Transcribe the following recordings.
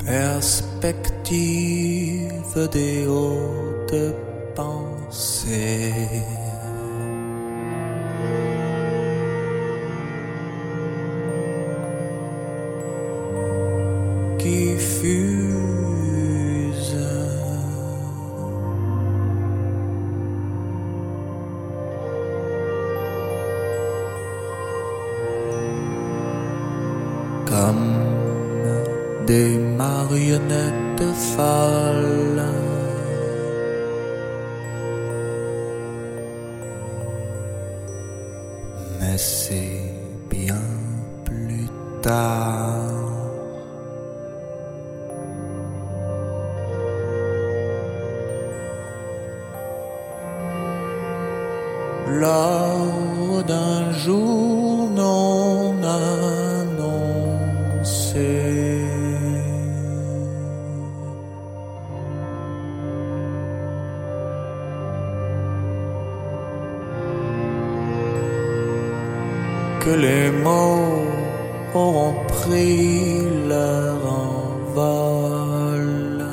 Perspective des hautes pensées. Qui fuse comme des marionnettes folles. Mais c'est bien plus tard. Lors d'un jour non annoncé, que les mots auront pris leur envol.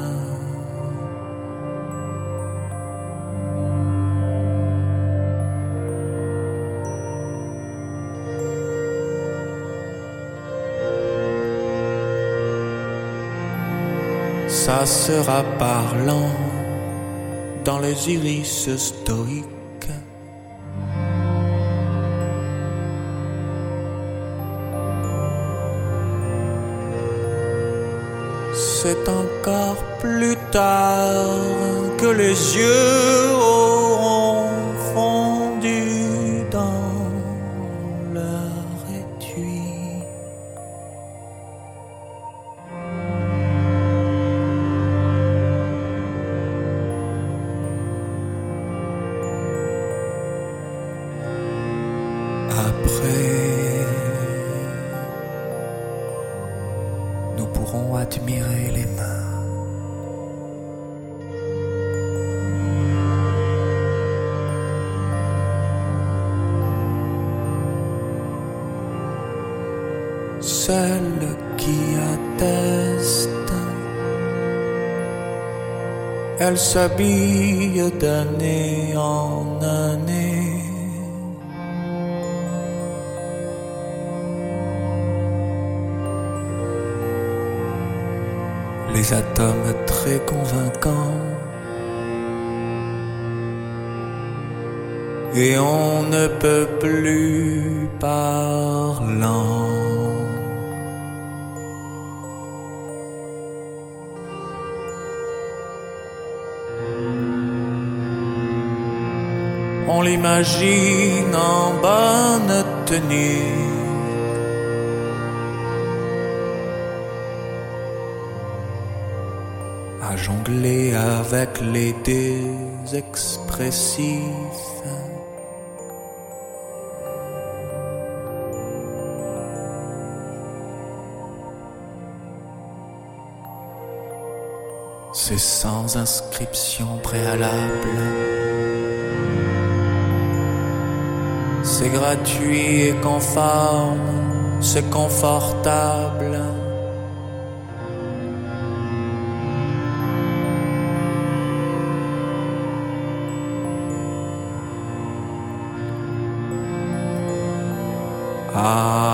Ça sera parlant dans les iris stoïques. C'est encore plus tard que les yeux auront fondu dans leur étui. Après, nous pourrons admirer les mains. Celle qui atteste, elle s'habille d'année en année. Les atomes très convaincants, et on ne peut plus parlant. On l'imagine en bonne tenue, à jongler avec les dés expressifs. C'est sans inscription préalable. C'est gratuit et conforme, c'est confortable. Ah.